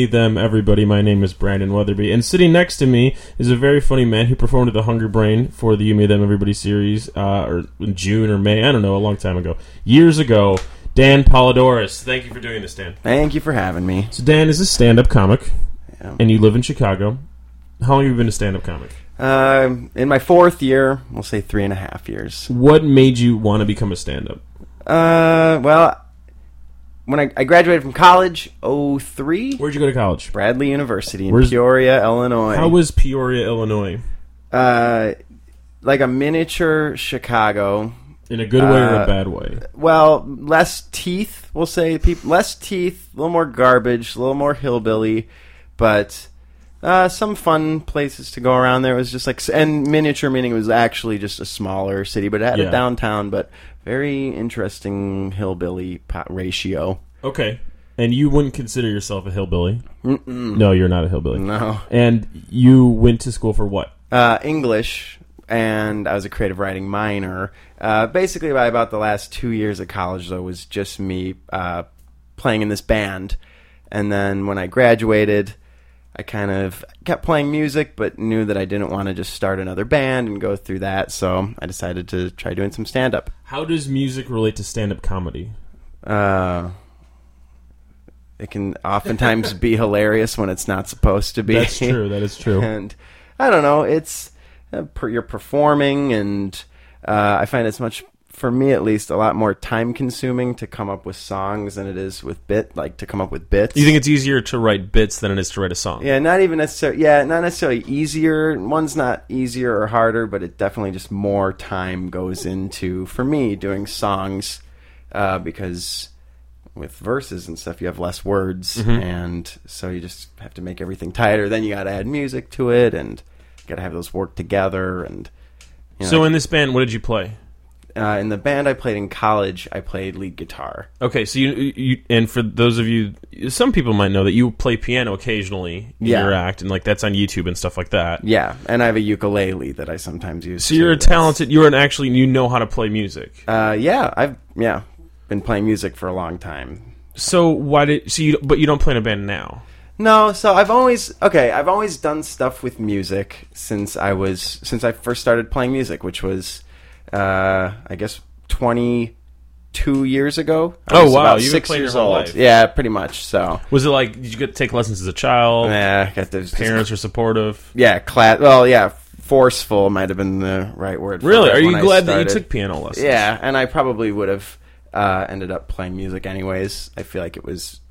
them, everybody. My name is Brandon Weatherby, and sitting next to me is a very funny man who performed at the Hungry Brain for the You Me Them Everybody series, or in June or May, I don't know, a long time ago. Years ago, Dan Polidorus. Thank you for doing this, Dan. Thank you for having me. So Dan is a stand-up comic, and you live in Chicago. How long have you been a stand-up comic? In my 4th year, we'll say 3.5 years. What made you want to become a stand-up? Well, when I graduated from college, 2003. Where'd you go to college? Bradley University in Peoria, Illinois. How was Peoria, Illinois? Like a miniature Chicago. In a good way or a bad way? Well, less teeth, we'll say. Less teeth, a little more garbage, a little more hillbilly, but some fun places to go around there. It was just like, and miniature meaning it was actually just a smaller city, but it had a downtown, but very interesting hillbilly ratio. Okay. And you wouldn't consider yourself a hillbilly? Mm-mm. No, you're not a hillbilly. No. And you went to school for what? English, and I was a creative writing minor. Basically, by about the last 2 years of college, though, was just me playing in this band. And then when I graduated, I kind of kept playing music, but knew that I didn't want to just start another band and go through that, so I decided to try doing some stand-up. How does music relate to stand-up comedy? It can oftentimes be hilarious when it's not supposed to be. That's true, that is true. And I don't know, it's you're performing, and I find it's much, for me at least, a lot more time-consuming to come up with songs than it is with to come up with bits. You think it's easier to write bits than it is to write a song? Yeah, not necessarily easier. One's not easier or harder, but it definitely just more time goes into, for me, doing songs, because with verses and stuff, you have less words, and so you just have to make everything tighter. Then you got to add music to it, and you got to have those work together. And so in this band, what did you play? In the band I played in college, I played lead guitar. Okay, so you and for those of you, some people might know that you play piano occasionally in your act, and like that's on YouTube and stuff like that. Yeah, and I have a ukulele that I sometimes use. So you're talented. You know how to play music. I've been playing music for a long time. So but you don't play in a band now? No, so I've always done stuff with music since I first started playing music, which was I guess 22 years ago. I was about you've 6 years old. Life. Yeah, pretty much. So was it like, did you get to take lessons as a child? Yeah, parents were supportive. Yeah, forceful might have been the right word. Really? Are you glad that you took piano lessons? Yeah, and I probably would have ended up playing music anyways. I feel like it was.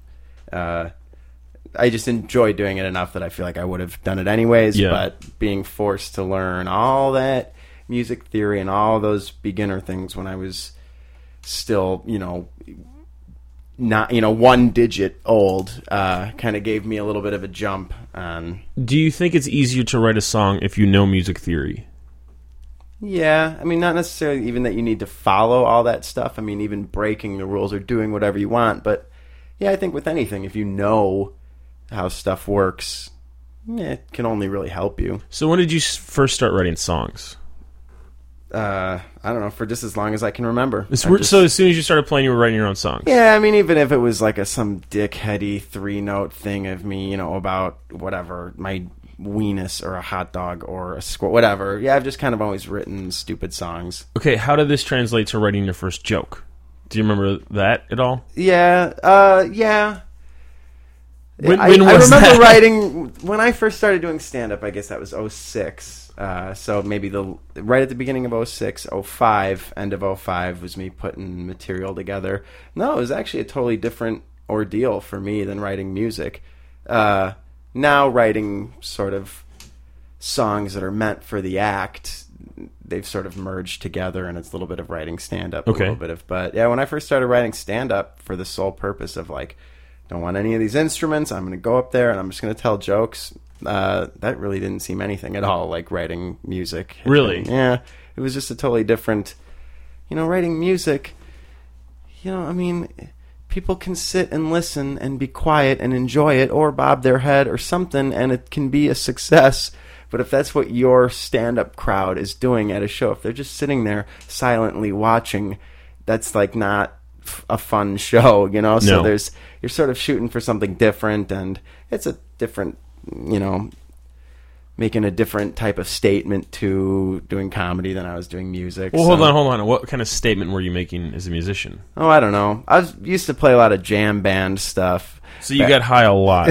I just enjoy doing it enough that I feel like I would have done it anyways. Yeah. But being forced to learn all that music theory and all those beginner things when I was still, not 1 digit old, kind of gave me a little bit of a jump. Do you think it's easier to write a song if you know music theory? Yeah, I mean, not necessarily even that you need to follow all that stuff. I mean, even breaking the rules or doing whatever you want. But yeah, I think with anything, if you know how stuff works, it can only really help you. So when did you first start writing songs? I don't know, for just as long as I can remember. So as soon as you started playing, you were writing your own songs? Yeah, I mean, even if it was like some dickheady 3-note thing of me, about whatever, my weenus or a hot dog or a squirrel, whatever. Yeah, I've just kind of always written stupid songs. Okay, how did this translate to writing your first joke? Do you remember that at all? Yeah, yeah. When I was remember that? writing, when I first started doing stand-up, I guess that was 06. So maybe right at the beginning of 06, 05, end of 05 was me putting material together. No, it was actually a totally different ordeal for me than writing music. Now writing sort of songs that are meant for the act, they've sort of merged together, and it's a little bit of writing stand-up, but yeah, when I first started writing stand-up for the sole purpose of don't want any of these instruments, I'm going to go up there and I'm just going to tell jokes, that really didn't seem anything at all like writing music. Really? Yeah, it was just a totally different, writing music, I mean, people can sit and listen and be quiet and enjoy it or bob their head or something, and it can be a success. But if that's what your stand-up crowd is doing at a show, if they're just sitting there silently watching, that's not a fun show, you know. So No. you're sort of shooting for something different, and it's a different, you know, making a different type of statement to doing comedy than I was doing music. Well, so. hold on. What kind of statement were you making as a musician? Oh, I don't know. Used to play a lot of jam band stuff. So you got high a lot.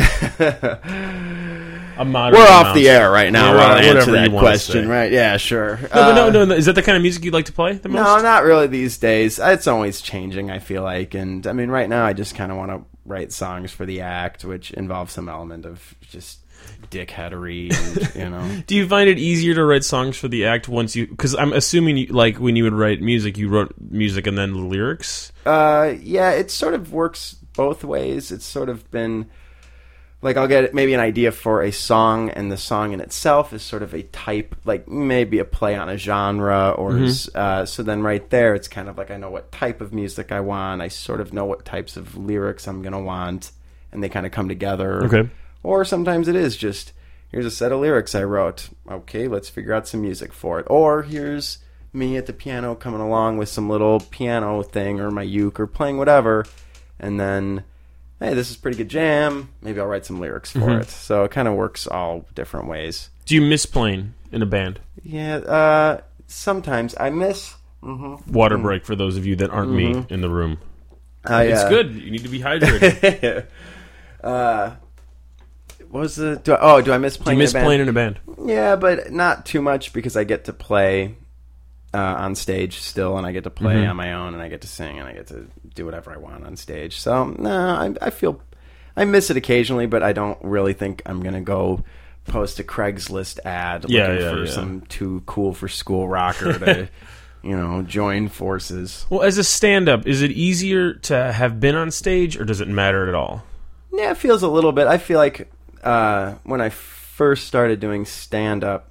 We're off the air right now. Yeah, I'll answer whatever that you wanna question, say. right? Yeah, sure. No, but no. Is that the kind of music you'd like to play the most? No, not really these days. It's always changing, I feel like. And, I mean, right now I just kind of want to write songs for the act, which involves some element of just dickheadery, and, you know. Do you find it easier to write songs for the act once you... Because I'm assuming, like, when you would write music, you wrote music and then the lyrics? Yeah, it sort of works both ways. It's sort of been... Like, I'll get maybe an idea for a song, and the song in itself is sort of a type, like maybe a play on a genre, or so then right there, it's kind of like I know what type of music I want. I sort of know what types of lyrics I'm going to want, and they kind of come together. Okay. Or sometimes it is just, here's a set of lyrics I wrote. Okay, let's figure out some music for it. Or here's me at the piano coming along with some little piano thing, or my uke, or playing whatever, and then... Hey, this is pretty good jam. Maybe I'll write some lyrics for it. So it kind of works all different ways. Do you miss playing in a band? Yeah, sometimes I miss... Water break for those of you that aren't me in the room. It's good. You need to be hydrated. What was the... Do I miss playing Do you miss in a band? playing in a band? Yeah, but not too much because I get to play on stage still, and I get to play on my own, and I get to sing, and I get to do whatever I want on stage. So, no, I feel... I miss it occasionally, but I don't really think I'm going to go post a Craigslist ad looking for some too cool for school rocker to, join forces. Well, as a stand-up, is it easier to have been on stage, or does it matter at all? Yeah, it feels a little bit. I feel like when I first started doing stand-up,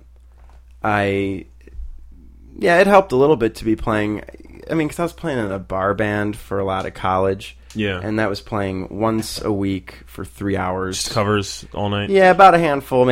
it helped a little bit to be playing. I mean, because I was playing in a bar band for a lot of college. Yeah. And that was playing once a week for 3 hours. Just covers all night? Yeah, about a handful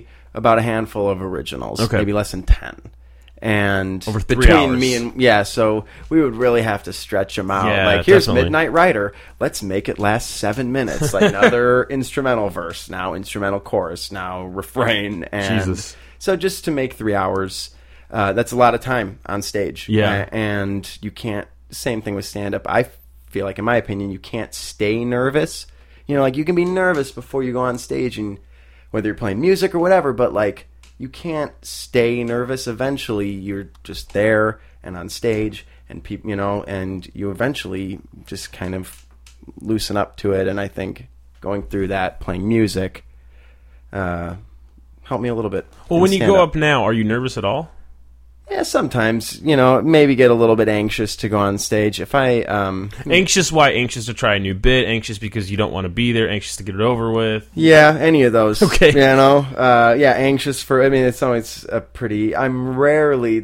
of originals. Okay. Maybe less than 10. And over 3 between hours. me and so we would really have to stretch them out. Yeah, like, here's definitely. Midnight Rider. Let's make it last 7 minutes. Like another instrumental verse, now instrumental chorus, now refrain. And Jesus. So just to make 3 hours, that's a lot of time on stage. Yeah. And you can't. Same thing with stand up. I feel like, in my opinion, you can't stay nervous. Like you can be nervous before you go on stage, and whether you're playing music or whatever, but like you can't stay nervous. Eventually, you're just there and on stage, and people, and you eventually just kind of loosen up to it. And I think going through that, playing music, helped me a little bit. Well, when you go up now, are you nervous at all? Yeah, sometimes, maybe get a little bit anxious to go on stage. If I... Anxious, why? Anxious to try a new bit? Anxious because you don't want to be there? Anxious to get it over with? Yeah, any of those. Okay. Anxious for... I mean, it's always a pretty... Rarely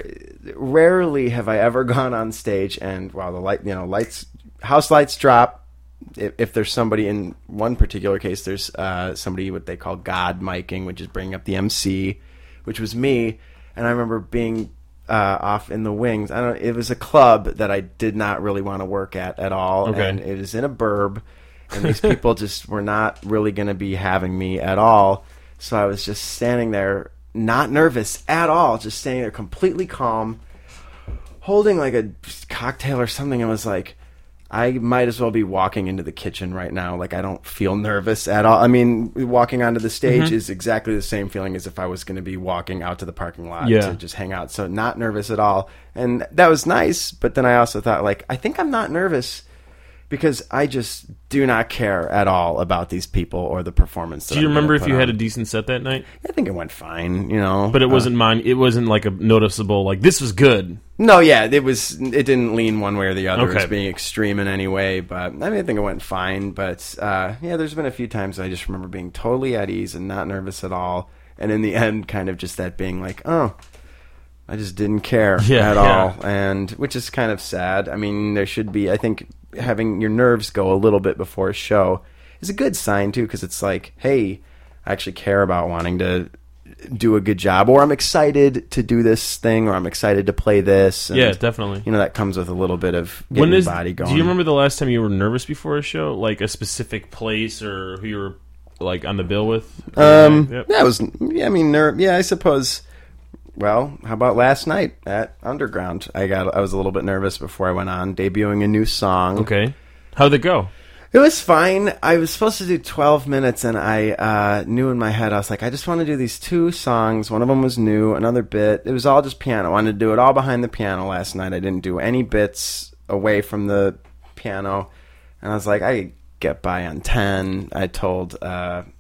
have I ever gone on stage and, wow, the house lights drop. If there's somebody, in one particular case, there's somebody what they call God miking, which is bringing up the MC, which was me. And I remember being off in the wings. It was a club that I did not really want to work at all. Okay. And it was in a burb. And these people just were not really going to be having me at all. So I was just standing there, not nervous at all, just standing there completely calm, holding like a cocktail or something. I was like, I might as well be walking into the kitchen right now. Like, I don't feel nervous at all. I mean, walking onto the stage is exactly the same feeling as if I was going to be walking out to the parking lot to just hang out. So not nervous at all. And that was nice. But then I also thought, like, I think I'm not nervous because I just do not care at all about these people or the performance. Do you remember if you had a decent set that night? I think it went fine, But it wasn't mine. It wasn't like a noticeable, like, this was good. No, yeah, it didn't lean one way or the other Okay. as being extreme in any way, but I think it went fine. But there's been a few times I just remember being totally at ease and not nervous at all, and in the end, kind of just that being like, oh, I just didn't care at all, and which is kind of sad. I mean, there should be. I think having your nerves go a little bit before a show is a good sign too, because it's like, hey, I actually care about wanting to do a good job, or I'm excited to do this thing, or I'm excited to play this. And, yeah, definitely. You know, that comes with a little bit of getting the body going. Do you remember the last time you were nervous before a show, like a specific place or who you were like on the bill with? Yeah, it was. Yeah, I mean, I suppose. Well, how about last night at Underground? I was a little bit nervous before I went on, debuting a new song. Okay, how'd it go? It was fine. I was supposed to do 12 minutes, and I knew in my head, I was like, I just want to do these 2 songs. One of them was new, another bit. It was all just piano. I wanted to do it all behind the piano last night. I didn't do any bits away from the piano. And I was like, I get by on 10. I told one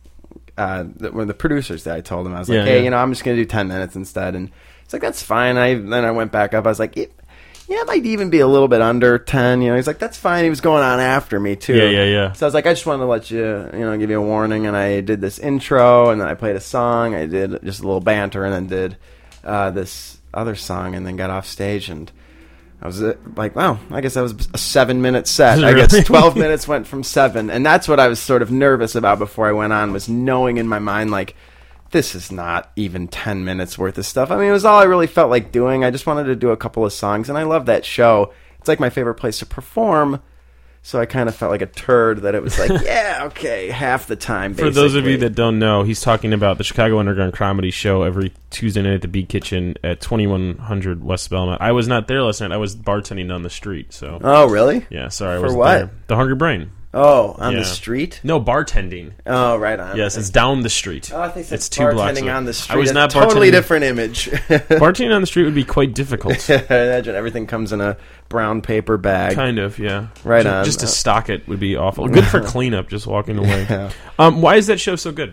of the producers that I told him, I was like, hey, you know, I'm just going to do 10 minutes instead. And it's like, that's fine. Then I went back up. I was like, it might even be a little bit under 10. You know, he's like, that's fine. He was going on after me, too. Yeah. So I was like, I just wanted to let give you a warning. And I did this intro, and then I played a song. I did just a little banter, and then did this other song, and then got off stage. And I was like, wow, I guess that was a 7-minute set. I guess 12 minutes went from 7. And that's what I was sort of nervous about before I went on, was knowing in my mind, like, this is not even 10 minutes worth of stuff. I mean, it was all I really felt like doing. I just wanted to do a couple of songs, and I love that show. It's like my favorite place to perform, so I kind of felt like a turd that it was like, yeah, okay, half the time, basically. For those of you that don't know, he's talking about the Chicago Underground Comedy Show every Tuesday night at the Beat Kitchen at 2100 West Belmont. I was not there last night. I was bartending down the street. So. Oh, really? Yeah, sorry. I For wasn't what? there. The Hungry Brain. Oh, on the street? No, bartending. Oh, right on. Yes, it's down the street. Oh, I think it's 2 blocks away. Bartending on the street. I was not bartending. Totally bartending. Different image. Bartending on the street would be quite difficult. I imagine everything comes in a brown paper bag. Kind of, yeah. Right on. Just to stock it would be awful. Good for cleanup, just walking away. Yeah. Why is that show so good?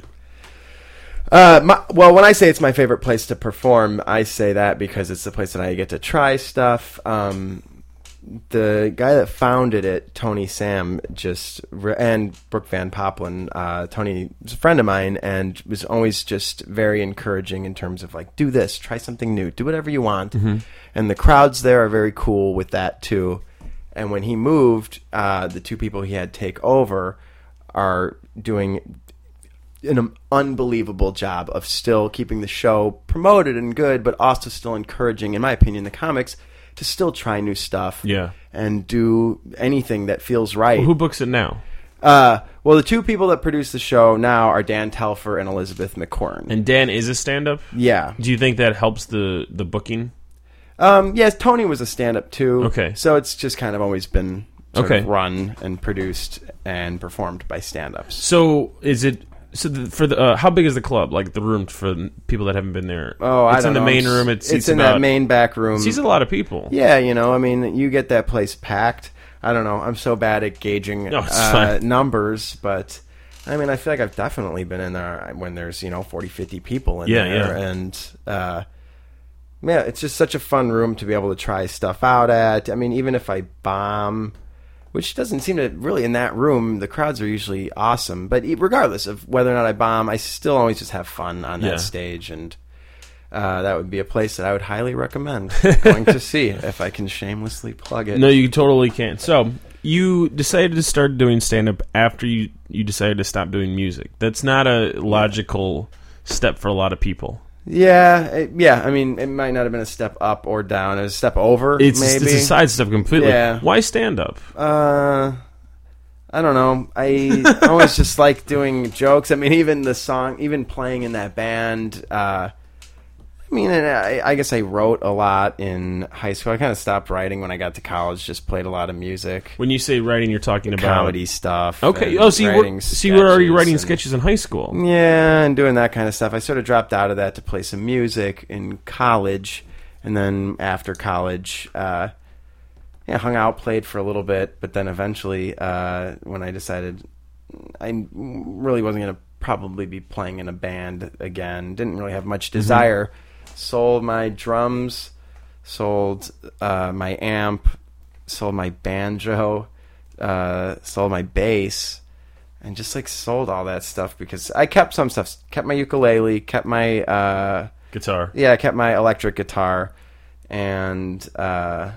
Well, when I say it's my favorite place to perform, I say that because it's the place that I get to try stuff. The guy that founded it, Tony Sam, and Brooke Van Poppelen, Tony is a friend of mine and was always just very encouraging in terms of like, do this, try something new, do whatever you want. Mm-hmm. And the crowds there are very cool with that too. And when he moved, the 2 people he had take over are doing an unbelievable job of still keeping the show promoted and good, but also still encouraging, in my opinion, the comics to still try new stuff, and do anything that feels right. Well, who books it now? Well, the 2 people that produce the show now are Dan Telfer and Elizabeth McCorn. And Dan is a stand-up? Yeah. Do you think that helps the booking? Yes, Tony was a stand-up too. Okay. So it's just kind of always been sort of run and produced and performed by stand-ups. So is it... So how big is the club? Like the room for people that haven't been there? Oh, it's in the main room. It's in that main back room. It seats a lot of people. Yeah, you know, I mean, you get that place packed. I don't know. I'm so bad at gauging numbers, but I mean, I feel like I've definitely been in there when there's 40, 50 people in there, and yeah, it's just such a fun room to be able to try stuff out at. I mean, even if I bomb. Which doesn't seem to really, in that room, the crowds are usually awesome. But regardless of whether or not I bomb, I still always just have fun on that stage. And that would be a place that I would highly recommend going to see, if I can shamelessly plug it. No, you totally can. So, you decided to start doing stand-up after you decided to stop doing music. That's not a logical step for a lot of people. Yeah. I mean, it might not have been a step up or down. It was a step over, it's maybe. It's a side step completely. Yeah. Why stand up? I don't know. I always just like doing jokes. I mean, even the song, even playing in that band. I mean, I guess I wrote a lot in high school. I kind of stopped writing when I got to college. Just played a lot of music. When you say writing, you're talking about comedy stuff. Okay. Oh, so you were already writing sketches in high school. Yeah, and doing that kind of stuff. I sort of dropped out of that to play some music in college, and then after college, hung out, played for a little bit, but then eventually, when I decided I really wasn't going to probably be playing in a band again, didn't really have much desire. Mm-hmm. Sold my drums, sold my amp, sold my banjo, sold my bass, and just sold all that stuff because I kept some stuff. Kept my ukulele, kept my guitar. Yeah, I kept my electric guitar, and I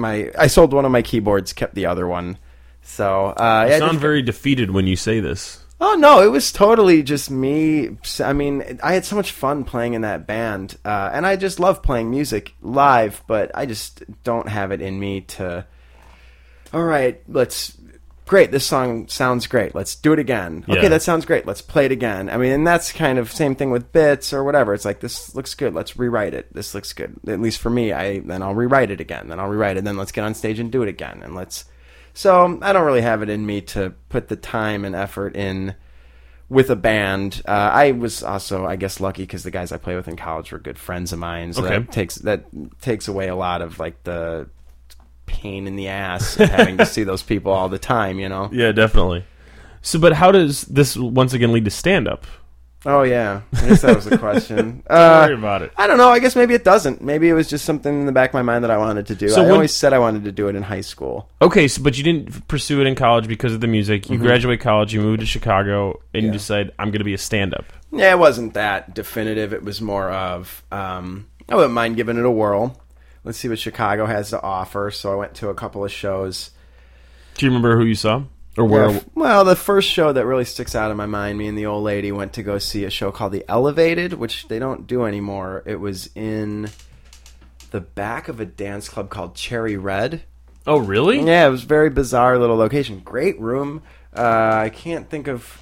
sold one of my keyboards, kept the other one. So you sound very defeated when you say this. Oh, no, it was totally just me. I mean, I had so much fun playing in that band, and I just love playing music live, but I just don't have it in me to, all right, great, this song sounds great, let's do it again. Yeah. Okay, that sounds great, let's play it again. I mean, and that's kind of same thing with bits or whatever. It's like, this looks good, let's rewrite it. This looks good, at least for me. Then I'll rewrite it again, then I'll rewrite it, then let's get on stage and do it again, and So I don't really have it in me to put the time and effort in with a band. I was also, I guess, lucky because the guys I play with in college were good friends of mine. So Okay. that takes away a lot of like the pain in the ass of having to see those people all the time. You know? Yeah, definitely. So, but how does this once again lead to stand-up? Oh yeah, I guess that was the question. Don't worry about it. I don't know. I guess maybe it doesn't. Maybe it was just something in the back of my mind that I wanted to do. So I when- always said I wanted to do it in high school. Okay, so but you didn't pursue it in college because of the music. You graduate college, you moved to Chicago, and you Yeah. decide I'm going to be a stand-up. Yeah, it wasn't that definitive. It was more of, I wouldn't mind giving it a whirl. Let's see what Chicago has to offer. So I went to a couple of shows. Do you remember who you saw or where? Yeah, well, the first show that really sticks out in my mind, me and the old lady went to go see a show called The Elevated, which they don't do anymore. It was in the back of a dance club called Cherry Red. Oh, really? Yeah, it was a very bizarre little location. Great room. I can't think of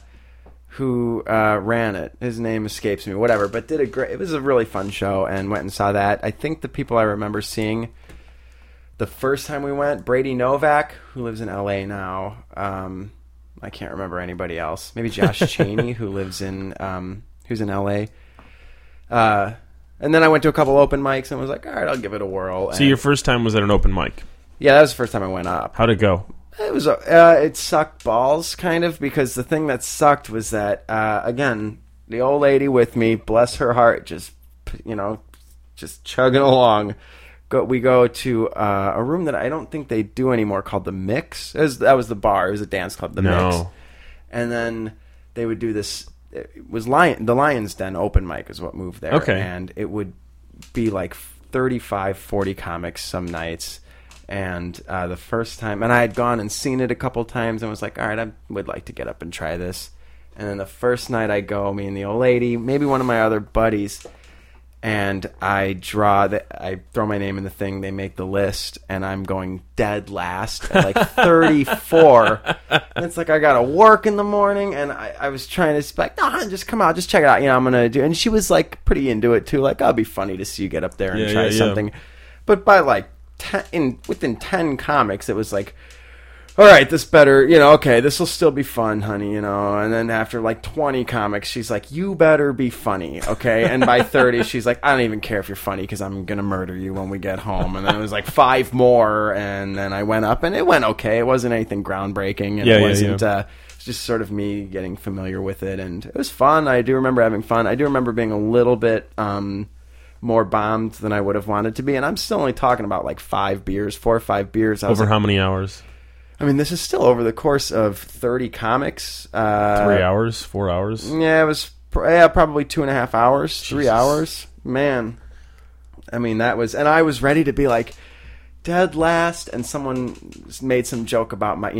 who ran it. His name escapes me. Whatever, but did a great. It was a really fun show, and went and saw that. I think the people I remember seeing the first time we went, Brady Novak, who lives in L.A. now. I can't remember anybody else. Maybe Josh Cheney, who lives in who's in L.A. And then I went to a couple open mics and was like, all right, I'll give it a whirl. So your first time was at an open mic. Yeah, that was the first time I went up. How'd it go? It was it sucked balls, kind of, because the thing that sucked was that again, the old lady with me, bless her heart, just chugging along. We go to a room that I don't think they do anymore called the Mix. That was the bar. It was a dance club, the Mix. And then they would do this. It was the Lion's Den open mic is what moved there. Okay. And it would be like 35, 40 comics some nights. And the first time, and I had gone and seen it a couple times and was like, all right, I would like to get up and try this. And then the first night I go, me and the old lady, maybe one of my other buddies, and I throw my name in the thing, they make the list, and I'm going dead last at like 34. And it's like, I gotta work in the morning, and I was trying to like, no, just come out, just check it out, I'm gonna do. And she was like pretty into it too, like, oh, it'd be funny to see you get up there and try something. But by like within 10 comics, it was like, all right, this better, okay, this will still be fun, honey, and then after like 20 comics, she's like, you better be funny, okay? And by 30, she's like, I don't even care if you're funny because I'm going to murder you when we get home. And then it was like 5 more, and then I went up, and it went okay. It wasn't anything groundbreaking, and it wasn't, it's just sort of me getting familiar with it, and it was fun. I do remember having fun. I do remember being a little bit more bombed than I would have wanted to be, and I'm still only talking about like 4 or 5 beers. Over how many hours? I mean, this is still over the course of 30 comics. 3 hours? 4 hours? Yeah, it was probably 2.5 hours, Jesus. 3 hours. Man, I mean, that was, and I was ready to be like dead last, and someone made some joke about my,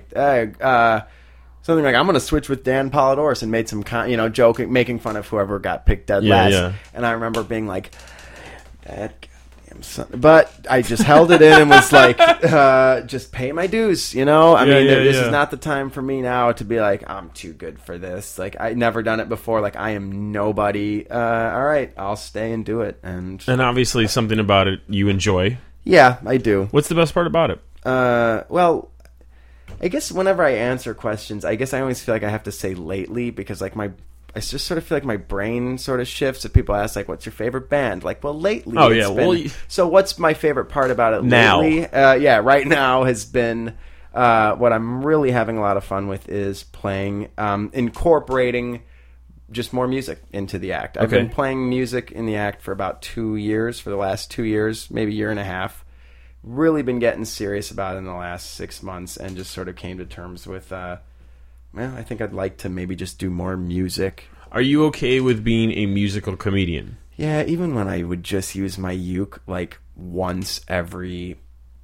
something like, I'm going to switch with Dan Polidorus, and made some, joking, making fun of whoever got picked dead last. Yeah. And I remember being like, that goddamn son. But I just held it in and was like, just pay my dues, this is not the time for me now to be like, I'm too good for this. Like, I'd never done it before. Like, I am nobody. All right, I'll stay and do it. And obviously something about it you enjoy. Yeah, I do. What's the best part about it? Well, I guess whenever I answer questions, I guess I always feel like I have to say lately, because like I just sort of feel like my brain sort of shifts if people ask like, what's your favorite band? Like, well, lately. Oh, it's yeah. been- Well, so what's my favorite part about it Now. lately? Right now has been what I'm really having a lot of fun with is playing, incorporating just more music into the act. I've Okay. been playing music in the act for about 2 years, for the last 2 years, maybe a year and a half. Really been getting serious about it in the last 6 months, and just sort of came to terms with, I think I'd like to maybe just do more music. Are you okay with being a musical comedian? Yeah, even when I would just use my uke like once every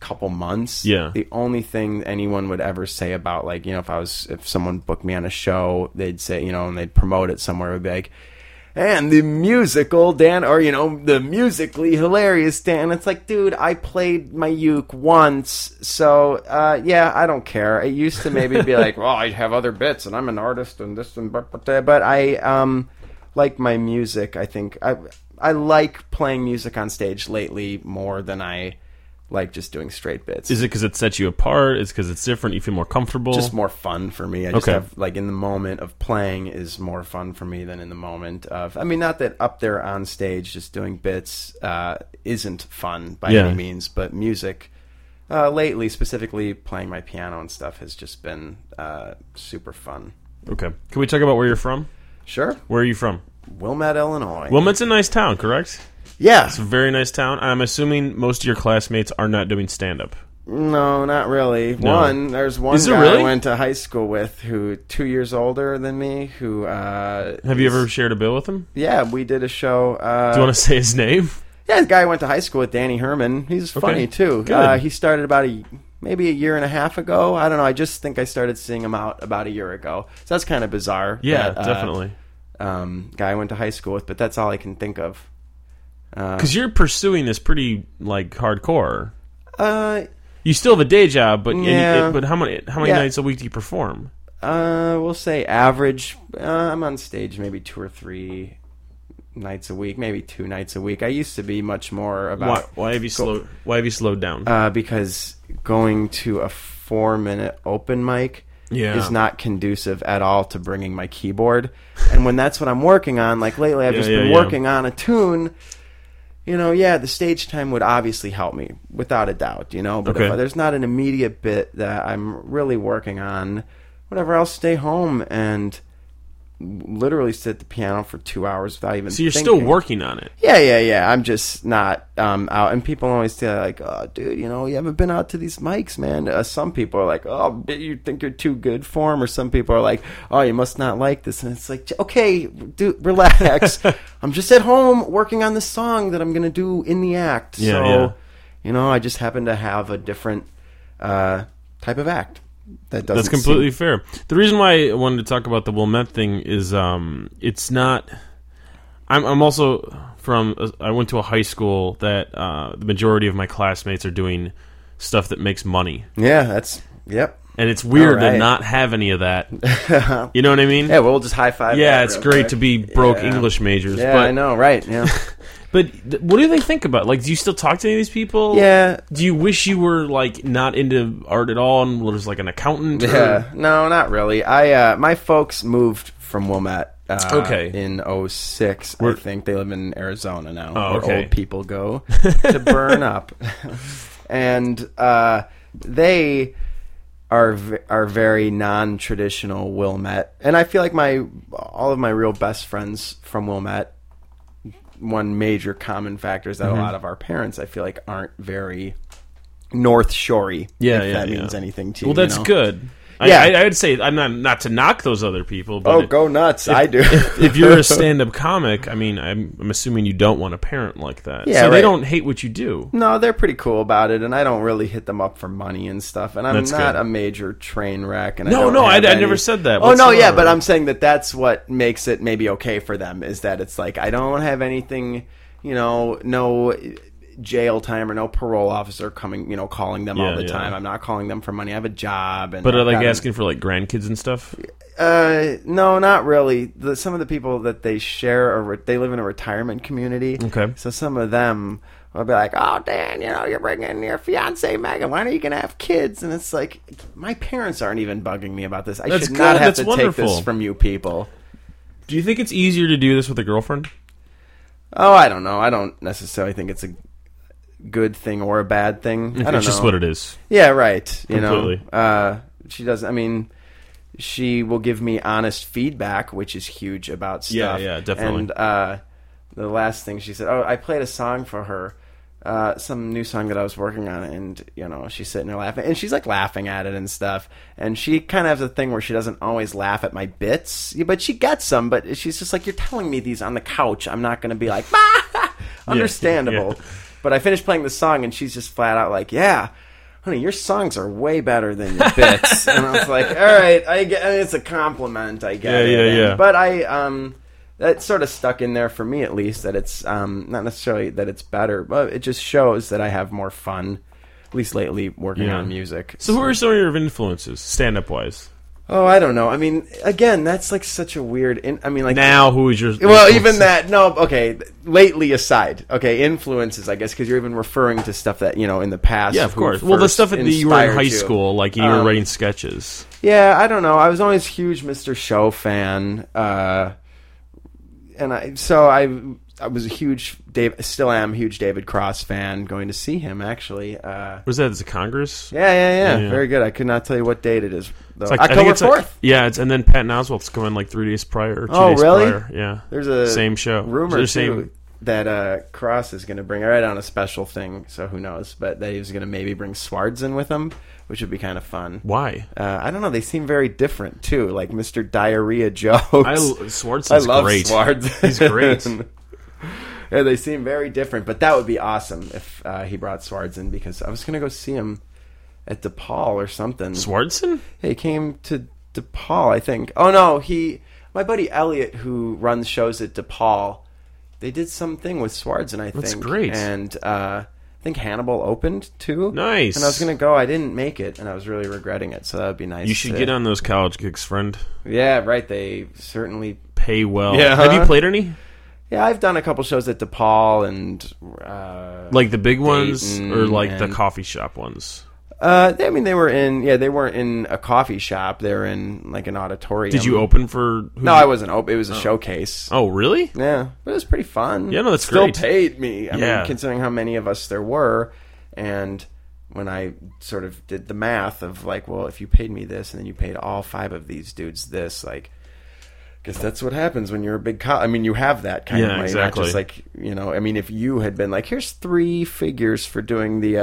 couple months. Yeah. The only thing anyone would ever say about, like, you know, if someone booked me on a show, they'd say, you know, and they'd promote it somewhere, it would be like, and the musical Dan, or, you know, the musically hilarious Dan. It's like, dude, I played my uke once, so yeah, I don't care. It used to maybe be like, well, I have other bits, and I'm an artist, and this and but I like my music. I think I like playing music on stage lately more than I like just doing straight bits. Is it because it sets you apart? Is it because it's different? You feel more comfortable? Just more fun for me. I just have, like, in the moment of playing is more fun for me than in the moment of, I mean, not that up there on stage just doing bits isn't fun by any means, but music lately, specifically playing my piano and stuff, has just been super fun. Okay. Can we talk about where you're from? Sure. Where are you from? Wilmette, Illinois. Wilmette's a nice town, correct? Yeah. It's a very nice town. I'm assuming most of your classmates are not doing stand-up. No, not really. No. There's one Is there guy really? I went to high school with who 2 years older than me who Have you ever shared a bill with him? Yeah, we did a show. Do you want to say his name? Yeah, the guy I went to high school with, Danny Herman. He's funny too. Good. He started about maybe a year and a half ago. I don't know. I just think I started seeing him out about a year ago. So that's kind of bizarre. Yeah, that, definitely. Guy I went to high school with, but that's all I can think of. Because you're pursuing this pretty, like, hardcore. Uh, You still have a day job, but Yeah. but how many nights a week do you perform? we'll say average. I'm on stage maybe 2 or 3 nights a week, maybe 2 nights a week. I used to be much more about. Why have you slowed down? Because going to a 4-minute open mic is not conducive at all to bringing my keyboard. And when that's what I'm working on, like lately I've just been working on a tune, you know, the stage time would obviously help me, without a doubt, you know. But if there's not an immediate bit that I'm really working on, whatever, I'll stay home and literally sit at the piano for 2 hours without even So you're thinking. still working on it. Yeah. I'm just not out. And people always say, like, oh, dude, you know, you haven't been out to these mics, man. Some people are like, oh, you think you're too good for them? Or some people are like, oh, you must not like this. And it's like, okay, dude, relax. I'm just at home working on this song that I'm going to do in the act. You know, I just happen to have a different type of act. That's completely fair. The reason why I wanted to talk about the Wilmette thing is it's not. I'm also from. I went to a high school that the majority of my classmates are doing stuff that makes money. Yeah, yep. And it's weird to not have any of that. You know what I mean? Yeah, we'll just high five. Yeah, it's great to be broke English majors. Yeah, but, I know, right? Yeah. But what do they think about? Like, do you still talk to any of these people? Yeah. Do you wish you were, like, not into art at all and was like an accountant? Yeah. No, not really. My folks moved from Wilmette in 2006. I think they live in Arizona now, where old people go to burn up. And they are very non-traditional Wilmette. And I feel like all of my real best friends from Wilmette, one major common factor is that a lot of our parents, I feel like, aren't very North Shorey. If that means anything to you. Well, that's good. Yeah. I would say I'm not to knock those other people. But go nuts! I do. If you're a stand-up comic, I mean, I'm assuming you don't want a parent like that. Yeah, so they don't hate what you do. No, they're pretty cool about it, and I don't really hit them up for money and stuff. And I'm That's not good. a major train wreck. And I never said that. Oh no, yeah, but I'm saying that that's what makes it maybe okay for them, is that it's like I don't have anything, you know, no jail time or no parole officer coming, you know, calling them all the time. I'm not calling them for money. I have a job. And but are they asking for, like, grandkids and stuff? No, not really. Some of the people that they share they live in a retirement community. Okay. So some of them will be like, oh, Dan, you know, you're bringing your fiance Megan. When are you going to have kids? And it's like, my parents aren't even bugging me about this. I should not have to take this from you people. Do you think it's easier to do this with a girlfriend? Oh, I don't know. I don't necessarily think it's a good thing or a bad thing. I don't know. It's just what it is. Yeah, right. You Completely. know, she does. I mean, she will give me honest feedback, which is huge about stuff. Yeah, definitely. And the last thing she said, I played a song for her, some new song that I was working on, and you know, she's sitting there laughing, and she's like laughing at it and stuff. And she kind of has a thing where she doesn't always laugh at my bits, but she gets some. But she's just like, you're telling me these on the couch. I'm not going to be like, understandable. Yeah. But I finished playing the song, and she's just flat out like, yeah, honey, your songs are way better than your bits. And I was like, all right, I get, and it's a compliment, I get it. Yeah. But that sort of stuck in there for me, at least, that it's not necessarily that it's better, but it just shows that I have more fun, at least lately, working on music. So who are some of your influences, stand-up wise? Oh, I don't know. I mean, again, that's like such a weird. Now, who is your? Well, even that. No, okay. Lately aside, okay, influences, I guess, because you're even referring to stuff that in the past. Yeah, of course. Well, the stuff that you were in high school, like you were writing sketches. Yeah, I don't know. I was always a huge Mr. Show fan, and I was a huge still am a huge David Cross fan. Going to see him actually. Was that at Congress? Yeah. Very good. I could not tell you what date it is. Though. It's like, October 4th. And then Patton Oswalt's going like 3 days prior. Or 2 days really? Prior. Yeah. There's a same show. Rumor too that Cross is going to bring. I read on a special thing, so who knows? But that he was going to maybe bring Swartzen with him, which would be kind of fun. Why? I don't know. They seem very different too. Like Mr. Diarrhea jokes. Swartzen's I love great. Swartzen. He's great. Yeah, they seem very different, but that would be awesome if he brought Swartzen, because I was going to go see him at DePaul or something. Swartzen? Yeah, he came to DePaul, I think. Oh, no, my buddy Elliot, who runs shows at DePaul, they did something with Swartzen, I think. That's great. And I think Hannibal opened, too. Nice. And I was going to go. I didn't make it, and I was really regretting it, so that would be nice. You should get on those college gigs, friend. Yeah, right. They certainly pay well. Yeah. Have you played any? Yeah, I've done a couple shows at DePaul and like the big ones or like the and coffee shop ones. They were in. Yeah, they weren't in a coffee shop. They were in like an auditorium. Did you open for? No, I wasn't open. It was a showcase. Oh, really? Yeah, but it was pretty fun. Yeah, no, that's Still great. paid me. I Yeah. mean, considering how many of us there were, and when I sort of did the math of like, well, if you paid me this and then you paid all 5 of these dudes this, like. Because that's what happens when you're a big I mean, you have that kind of money. Exactly. Not just like, I mean, if you had been like, here's 3 figures for doing the,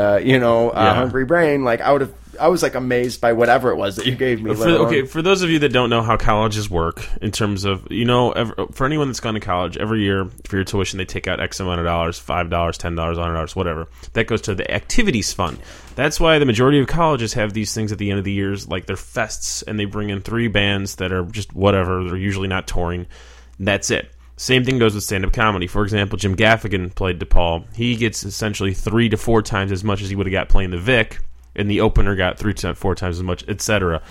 Hungry Brain, like, I was like amazed by whatever it was that you gave me. For those of you that don't know how colleges work in terms of, for anyone that's gone to college, every year for your tuition, they take out X amount of dollars, $5, $10, $100, whatever. That goes to the activities fund. That's why the majority of colleges have these things at the end of the years, like they're fests, and they bring in 3 bands that are just whatever. They're usually not touring. That's it. Same thing goes with stand-up comedy. For example, Jim Gaffigan played DePaul. He gets essentially 3 to 4 times as much as he would have got playing the Vic, and the opener got 3 to 4 times as much, etc.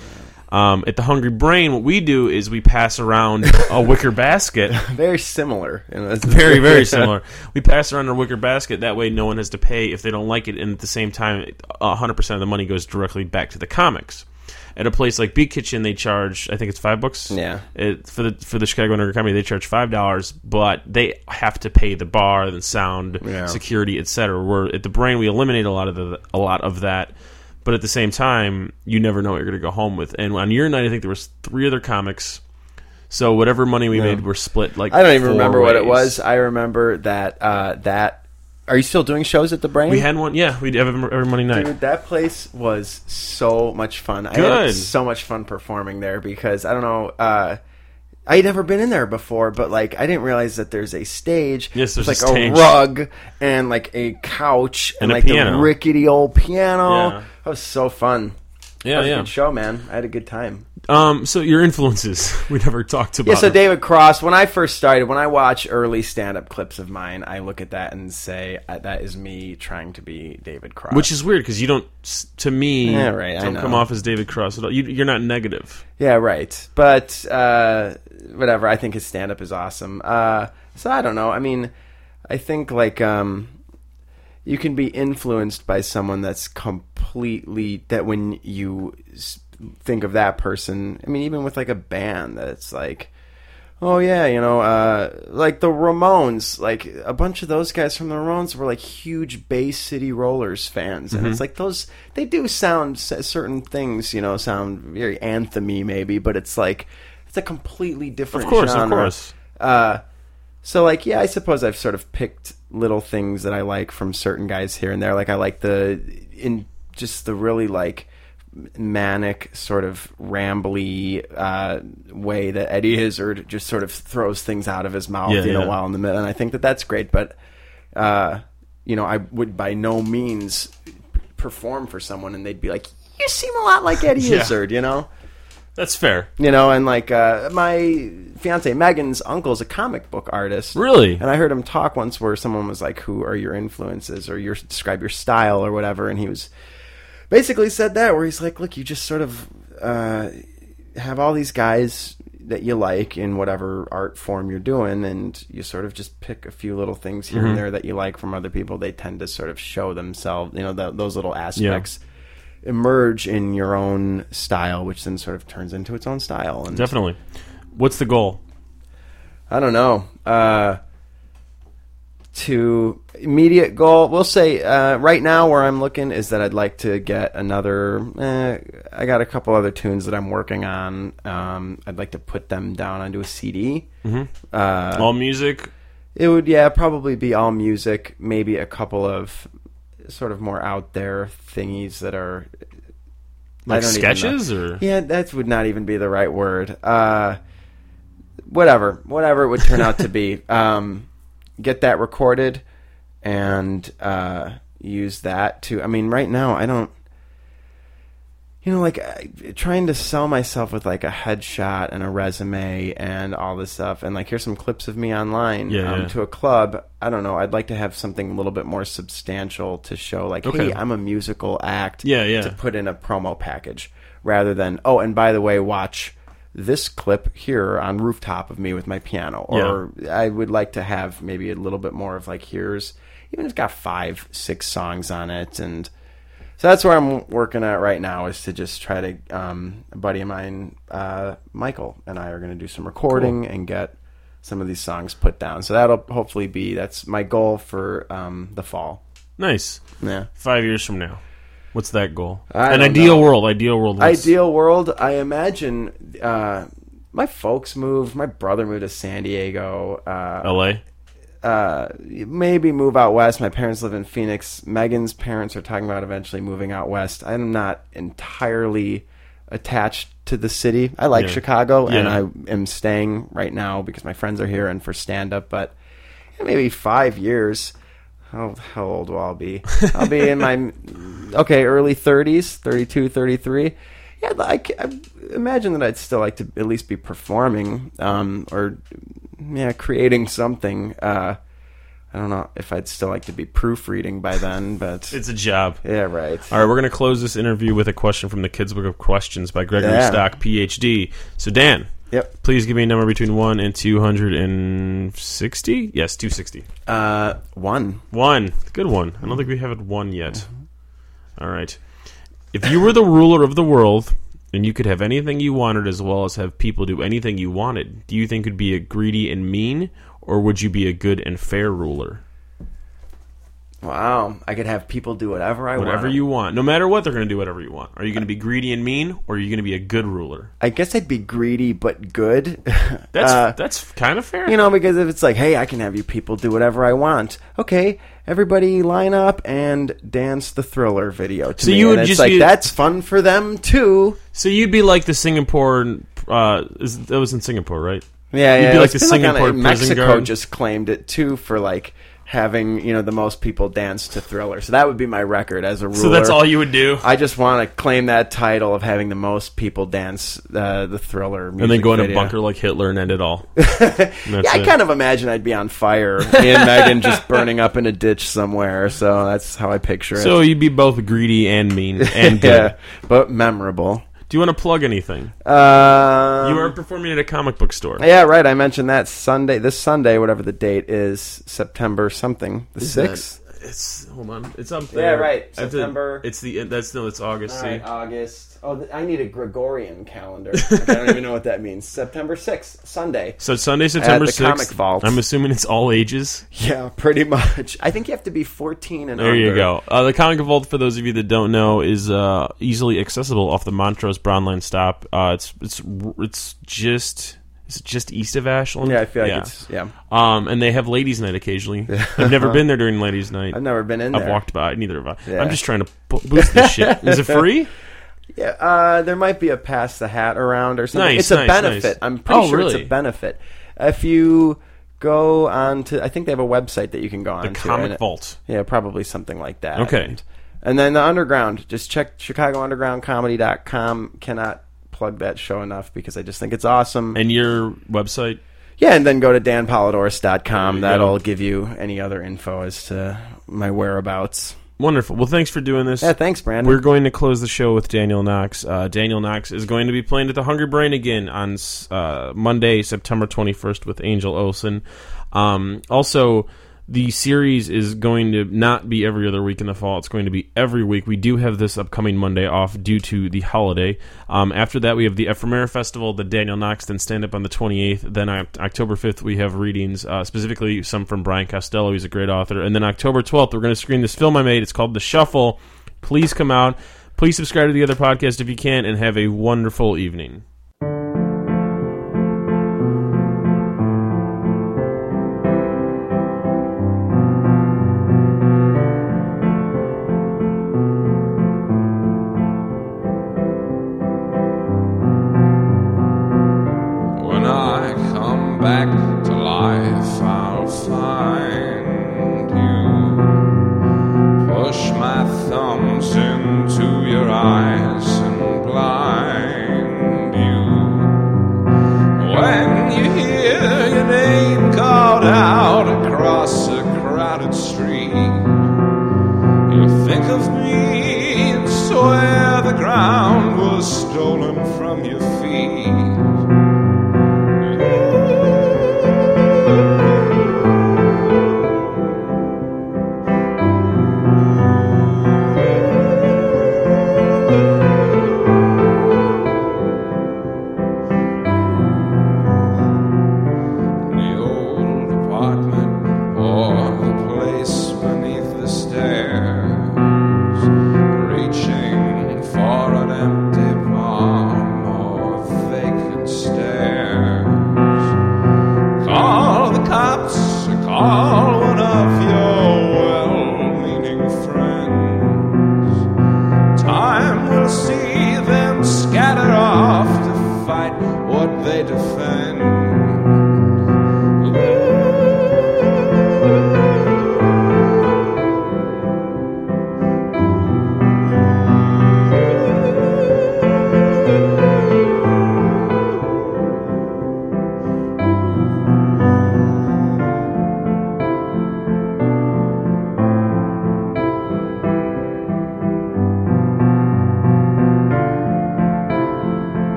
At the Hungry Brain, what we do is we pass around a wicker basket. Very similar. Very, very similar. We pass around a wicker basket. That way no one has to pay if they don't like it. And at the same time, 100% of the money goes directly back to the comics. At a place like Beat Kitchen, they charge, I think it's $5. Yeah. For the Chicago Underground Comedy, they charge $5, but they have to pay the bar, the sound, security, etc. Where at the Brain, we eliminate a lot of that. But at the same time, you never know what you're going to go home with. And on your night, I think there was 3 other comics. So whatever money we made were split like I don't even remember ways. what it was. I remember that Are you still doing shows at the Brain? We had one, yeah. We have every Monday night. Dude, that place was so much fun. Good. I had so much fun performing there because, I don't know, I had never been in there before, but like I didn't realize that there's a stage. Yes, there's like a stage. rug and like a couch and a like piano. the rickety old piano. Yeah. That was so fun. Yeah, That was yeah. a good show, man. I had a good time. So your influences, we never talked about. Yeah, so them. David Cross, when I first started, when I watch early stand-up clips of mine, I look at that and say, that is me trying to be David Cross. Which is weird because you don't, to me, Yeah, right, I don't know. come off as David Cross at all. You're not negative. Yeah, right. But, whatever, I think his stand-up is awesome. So I don't know. I mean, I think, like, you can be influenced by someone that's completely, that when you think of that person, I mean, even with, like, a band, that it's like, oh, yeah, you know, like the Ramones, like, a bunch of those guys from the Ramones were, like, huge Bay City Rollers fans. And it's like those, they do sound, certain things, you know, sound very anthem-y maybe, but it's like, it's a completely different genre. Of course. So, like, yeah, I suppose I've sort of picked little things that I like from certain guys here and there. Like, I like the really, like, manic, sort of rambly way that Eddie Izzard just sort of throws things out of his mouth, while in the middle. And I think that that's great. But, you know, I would by no means perform for someone and they'd be like, "You seem a lot like Eddie Izzard," you know. That's fair. You know, and like my fiance Megan's uncle's a comic book artist. Really? And I heard him talk once where someone was like, "Who are your influences?" or describe your style or whatever, and he was basically said that where he's like, "Look, you just sort of have all these guys that you like in whatever art form you're doing, and you sort of just pick a few little things here and there that you like from other people. They tend to sort of show themselves, you know, those little aspects." Emerge in your own style, which then sort of turns into its own style. And definitely. What's the goal? I don't know. To immediate goal, we'll say right now where I'm looking is that I'd like to get another. I got a couple other tunes that I'm working on. I'd like to put them down onto a CD. All music? It would, probably be all music. Maybe a couple of sort of more out there thingies that are like sketches, or that would not even be the right word. Whatever it would turn out to be. Get that recorded and use that to. I mean, right now I don't. You know, like trying to sell myself with like a headshot and a resume and all this stuff, and like here's some clips of me online to a club. I don't know. I'd like to have something a little bit more substantial to show, like, hey, I'm a musical act. To put in a promo package rather than and by the way, watch this clip here on rooftop of me with my piano. Or I would like to have maybe a little bit more of like here's even if it's got 5-6 songs on it and. So that's where I'm working at right now is to just try to, a buddy of mine, Michael, and I are going to do some recording and get some of these songs put down. So that'll hopefully that's my goal for the fall. Nice. Yeah. 5 years from now. What's that goal? An ideal world. Ideal world, I imagine my folks moved. My brother moved to San Diego. L.A.? Maybe move out west. My parents live in Phoenix. Megan's parents are talking about eventually moving out west. I'm not entirely attached to the city. I like Chicago, and I am staying right now because my friends are here and for stand-up, but maybe 5 years. How old will I be? I'll be in my early 30s, 32, 33. Yeah, I imagine that I'd still like to at least be performing or creating something. I don't know if I'd still like to be proofreading by then, but it's a job. Yeah, right. All right, we're going to close this interview with a question from the Kids Book of Questions by Gregory Stock, PhD. So, Dan, please give me a number between 1 and 260. Yes, 260. 1. 1. Good one. I don't think we have it 1 yet. All right. If you were the ruler of the world and you could have anything you wanted as well as have people do anything you wanted, do you think you'd be a greedy and mean, or would you be a good and fair ruler? Wow. I could have people do whatever I want. Whatever you want. No matter what, they're going to do whatever you want. Are you going to be greedy and mean, or are you going to be a good ruler? I guess I'd be greedy but good. That's kind of fair. You know, because if it's like, hey, I can have you people do whatever I want. Okay, everybody line up and dance the Thriller video to me. You would just like, that's fun for them, too. So you'd be like the Singapore... that was in Singapore, right? Yeah, You'd be like the Singapore prison Mexico guard. just claimed it, too, for like... having, the most people dance to Thriller. So that would be my record as a ruler. So that's all you would do? I just want to claim that title of having the most people dance the Thriller music and then go in video. a bunker like Hitler and end it all. I kind of imagine I'd be on fire. Me and Megan just burning up in a ditch somewhere. So that's how I picture it. So you'd be both greedy and mean and good. But memorable. Do you want to plug anything? You are performing at a comic book store. Yeah, right. I mentioned that this Sunday, whatever the date is, September something, the 6th. Hold on. It's up there. Yeah, right. September. It's August. All right, August. Oh, I need a Gregorian calendar. I don't even know what that means. September 6th, Sunday. So Sunday, September 6th. At the Comic Vault. I'm assuming it's all ages. Yeah, pretty much. I think you have to be 14 and there under. You go. The Comic Vault, for those of you that don't know, is easily accessible off the Montrose Brown Line stop. It's just east of Ashland? Yeah, I feel like it's and they have ladies' night occasionally. I've never been there during ladies' night. I've never been in there. I've walked by. Neither have I. Yeah. I'm just trying to boost this shit. Is it free? Yeah, there might be a pass the hat around or something. Nice, it's a benefit. Nice. I'm pretty sure really? It's a benefit. If you go on to, I think they have a website that you can go on to. The Comic Vault. Yeah, probably something like that. Okay. And then the Underground. Just check ChicagoUndergroundComedy.com. Cannot plug that show enough because I just think it's awesome. And your website? Yeah, and then go to danpolidorus.com. That'll go. give you any other info as to my whereabouts. Wonderful. Well, thanks for doing this. Yeah, thanks, Brandon. We're going to close the show with Daniel Knox. Daniel Knox is going to be playing at the Hungry Brain again on Monday, September 21st with Angel Olsen. Also, the series is going to not be every other week in the fall. It's going to be every week. We do have this upcoming Monday off due to the holiday. After that, we have the Ephemera Festival, the Daniel Knox, then stand-up on the 28th. Then October 5th, we have readings, specifically some from Brian Costello. He's a great author. And then October 12th, we're going to screen this film I made. It's called The Shuffle. Please come out. Please subscribe to the other podcast if you can, and have a wonderful evening. Back to life, I'll find you. Push my thumbs into your eyes and blind you. When you hear your name called out across a crowded street, you'll think of me and swear the ground was stolen from your feet. Call one of your well-meaning friends. Time will see them scatter off to fight what they defend.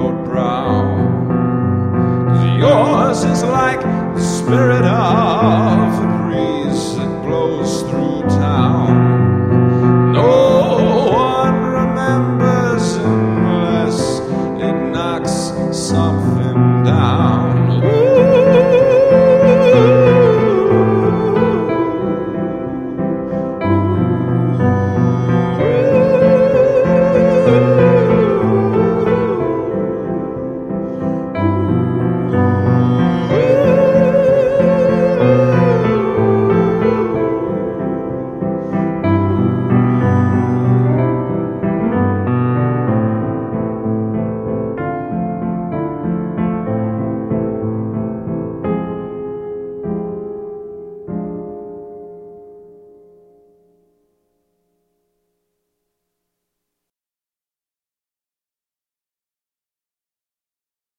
Yours is like the spirit of